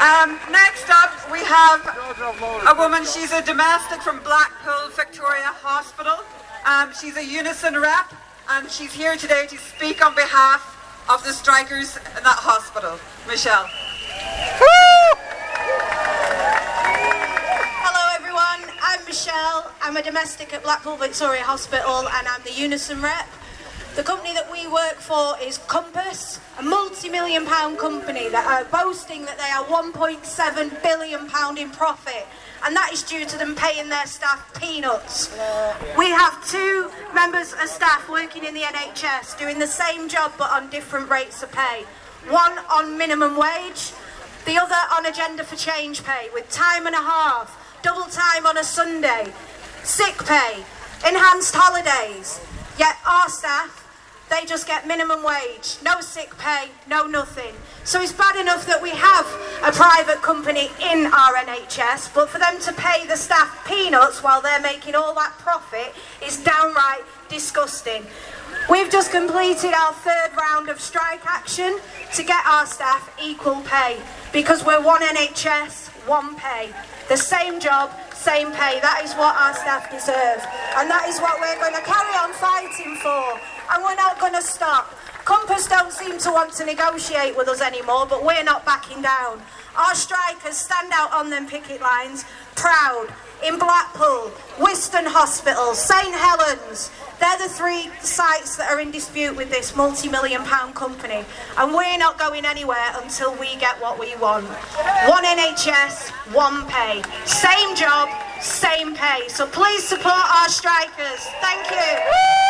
Next up, we have a woman. She's a domestic from Blackpool Victoria Hospital. She's a Unison rep, and she's here today to speak on behalf of the strikers in that hospital. Michelle. Hello everyone, I'm Michelle. I'm a domestic at Blackpool Victoria Hospital and I'm the Unison rep. The company that we work for is Compass, a multi-million pound company that are boasting that they are £1.7 billion in profit, and that is due to them paying their staff peanuts. We have 2 members of staff working in the NHS doing the same job but on different rates of pay. One on minimum wage, the other on agenda for change pay with time and a half, double time on a Sunday, sick pay, enhanced holidays. Yet our staff, they just get minimum wage, no sick pay, no nothing. So it's bad enough that we have a private company in our NHS, but for them to pay the staff peanuts while they're making all that profit is downright disgusting. We've just completed our 3rd round of strike action to get our staff equal pay, because we're one NHS, one pay. The same job, same pay. That is what our staff deserve. And that is what we're going to carry on fighting for. And we're not going to stop. Compass don't seem to want to negotiate with us anymore, but we're not backing down. Our strikers stand out on them picket lines, proud, in Blackpool, Wiston Hospital, St Helens. They're the 3 sites that are in dispute with this multi-million pound company. And we're not going anywhere until we get what we want. One NHS, one pay. Same job, same pay. So please support our strikers. Thank you.